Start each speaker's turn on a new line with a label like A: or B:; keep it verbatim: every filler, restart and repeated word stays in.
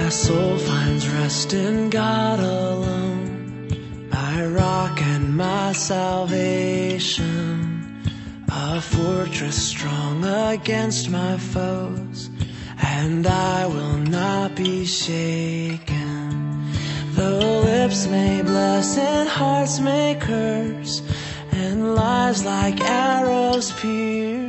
A: My soul finds rest in God alone, my rock and my salvation, a fortress strong against my foes, and I will not be shaken. Though lips may bless and hearts may curse, and lives like arrows pierce,